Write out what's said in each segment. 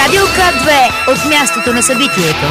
Радио К2 от мястото на събитието.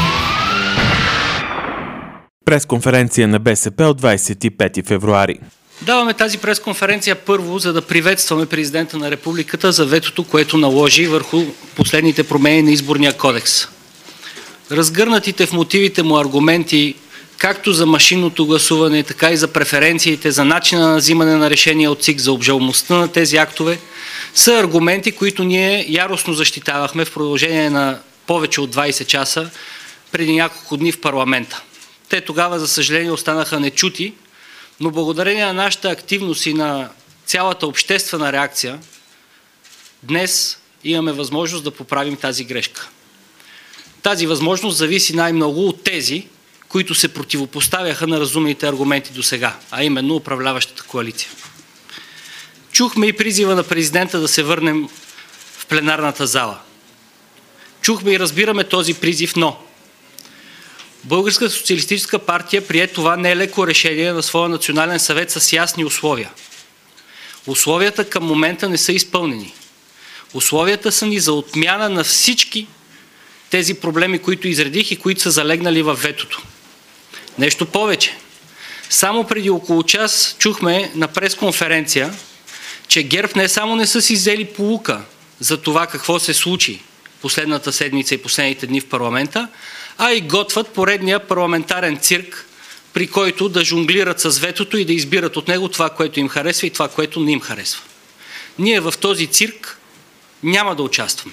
Пресконференция на БСП от 25 февруари. Даваме тази пресконференция първо, за да приветстваме президента на републиката за ветото, което наложи върху последните промени на изборния кодекс. Разгърнатите в мотивите му аргументи, както за машинното гласуване, така и за преференциите, за начина на взимане на решения от ЦИК, за обжалваемостта на тези актове, са аргументи, които ние яростно защитавахме в продължение на повече от 20 часа преди няколко дни в парламента. Те тогава, за съжаление, останаха нечути, но благодарение на нашата активност и на цялата обществена реакция, днес имаме възможност да поправим тази грешка. Тази възможност зависи най-много от тези, които се противопоставяха на разумните аргументи до сега, а именно управляващата коалиция. Чухме и призива на президента да се върнем в пленарната зала. Чухме и разбираме този призив, но Българската социалистическа партия прие това нелеко решение на своя национален съвет с ясни условия. Условията към момента не са изпълнени. Условията са ни за отмяна на всички тези проблеми, които изредих и които са залегнали във ветото. Нещо повече. Само преди около час чухме на пресконференция, че ГЕРБ не само не са си взели поука за това какво се случи последната седмица и последните дни в парламента, а и готвят поредния парламентарен цирк, при който да жонглират с ветото и да избират от него това, което им харесва и това, което не им харесва. Ние в този цирк няма да участваме.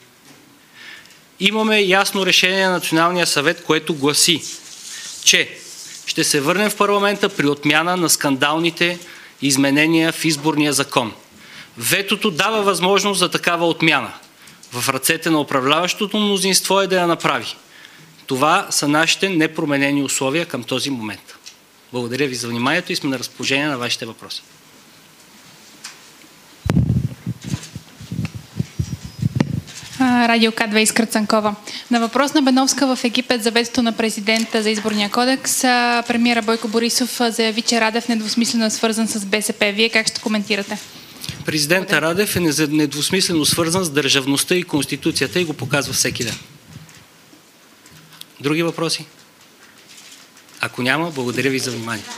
Имаме ясно решение на Националния съвет, което гласи, че ще се върнем в парламента при отмяна на скандалните изменения в изборния закон. Ветото дава възможност за такава отмяна. В ръцете на управляващото мнозинство е да я направи. Това са нашите непроменени условия към този момент. Благодаря ви за вниманието и сме на разположение на вашите въпроси. Радио К2, Искра Цанкова. На въпрос на Беновска в Египет за ветото на президента за изборния кодекс, премиера Бойко Борисов заяви, че Радев недвусмислено е свързан с БСП. Вие как ще коментирате? Президента Радев е недвусмислено свързан с държавността и Конституцията и го показва всеки ден. Други въпроси? Ако няма, благодаря ви за вниманието.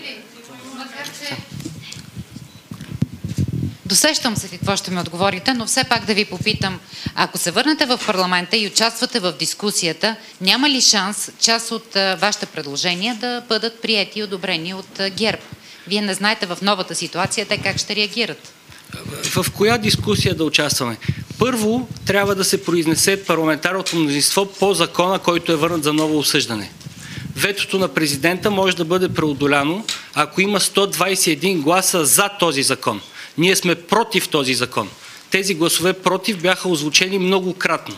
Досещам се какво ще ми отговорите, но все пак да ви попитам, ако се върнете в парламента и участвате в дискусията, няма ли шанс част от вашите предложения да бъдат приети и одобрени от ГЕРБ? Вие не знаете в новата ситуация те как ще реагират. В коя дискусия да участваме? Първо трябва да се произнесе парламентарното мнозинство по закона, който е върнат за ново обсъждане. Ветото на президента може да бъде преодоляно, ако има 121 гласа за този закон. Ние сме против този закон. Тези гласове против бяха озвучени многократно.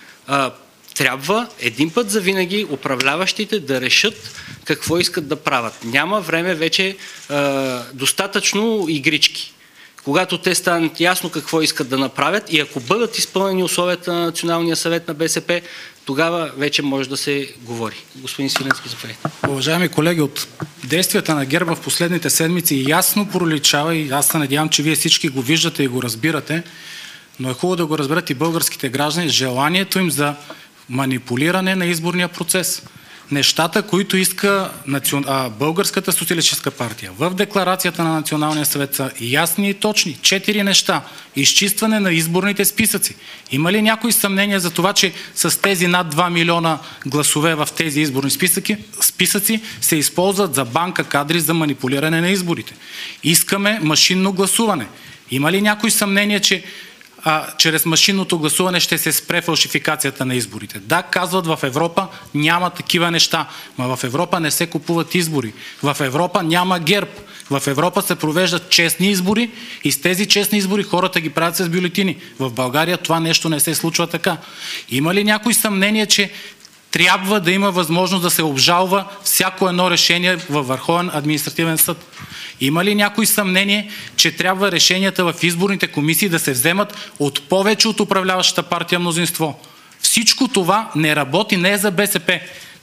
Трябва един път завинаги управляващите да решат какво искат да правят. Няма време вече достатъчно игрички. Когато те станат ясно какво искат да направят и ако бъдат изпълнени условията на Националния съвет на БСП, тогава вече може да се говори. Господин Свиленски, заповядайте. Уважаеми колеги, от действията на ГЕРБ в последните седмици ясно проличава и аз се надявам, че вие всички го виждате и го разбирате, но е хубаво да го разберат и българските граждани, желанието им за манипулиране на изборния процес. Нещата, които иска Българската социалистическа партия в декларацията на Националния съвет са ясни и точни. 4 неща. Изчистване на изборните списъци. Има ли някои съмнения за това, че с тези над 2 милиона гласове в тези изборни списъци се използват за банка кадри за манипулиране на изборите? Искаме машинно гласуване. Има ли някои съмнения, че чрез машинното гласуване ще се спре фалшификацията на изборите? Да, казват, в Европа няма такива неща, но в Европа не се купуват избори. В Европа няма ГЕРБ. В Европа се провеждат честни избори и с тези честни избори хората ги правят с бюлетини. В България това нещо не се случва така. Има ли някой съмнение, че трябва да има възможност да се обжалва всяко едно решение във Върховен административен съд? Има ли някой съмнение, че трябва решенията в изборните комисии да се вземат от повече от управляващата партия мнозинство? Всичко това не работи, не е за БСП.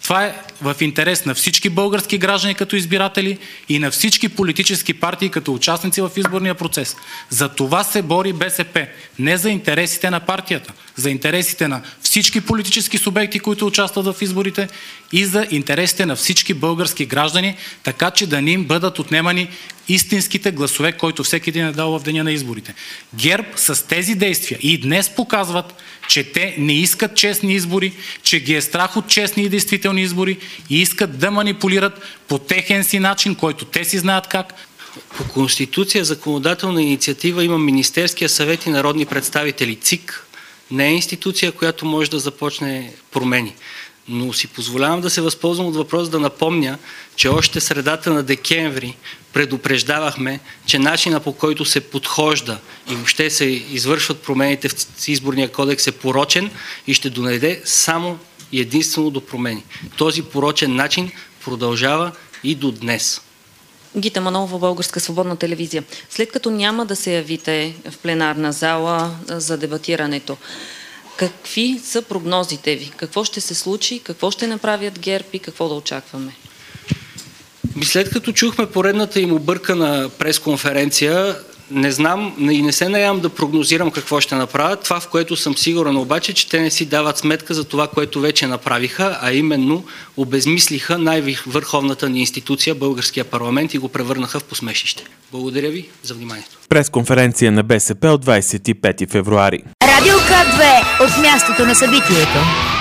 Това е в интерес на всички български граждани като избиратели и на всички политически партии като участници в изборния процес. За това се бори БСП. Не за интересите на партията, за интересите на всички политически субекти, които участват в изборите и за интересите на всички български граждани, така че да не им бъдат отнемани истинските гласове, който всеки един е дал в деня на изборите. ГЕРБ с тези действия и днес показват, че те не искат честни избори, че ги е страх от честни и действителни избори и искат да манипулират по техен си начин, който те си знаят как. По Конституция, законодателна инициатива има Министерския съвет и народни представители. ЦИК не е институция, която може да започне промени. Но си позволявам да се възползвам от въпрос да напомня, че още средата на декември предупреждавахме, че начина, по който се подхожда и въобще се извършват промените в изборния кодекс е порочен и ще доведе само и единствено до промени. Този порочен начин продължава и до днес. Гита Манолова, Българска свободна телевизия. След като няма да се явите в пленарна зала за дебатирането, какви са прогнозите ви? Какво ще се случи? Какво ще направят ГЕРБ и какво да очакваме? След като чухме поредната им объркана пресконференция, не знам и не се наявам да прогнозирам какво ще направят. Това, в което съм сигурен обаче, че те не си дават сметка за това, което вече направиха, а именно обезмислиха най-върховната ни институция, българския парламент, и го превърнаха в посмешище. Благодаря ви за вниманието. Пресконференция на БСП от 25 февруари. Радио К2 от мястото на събитието.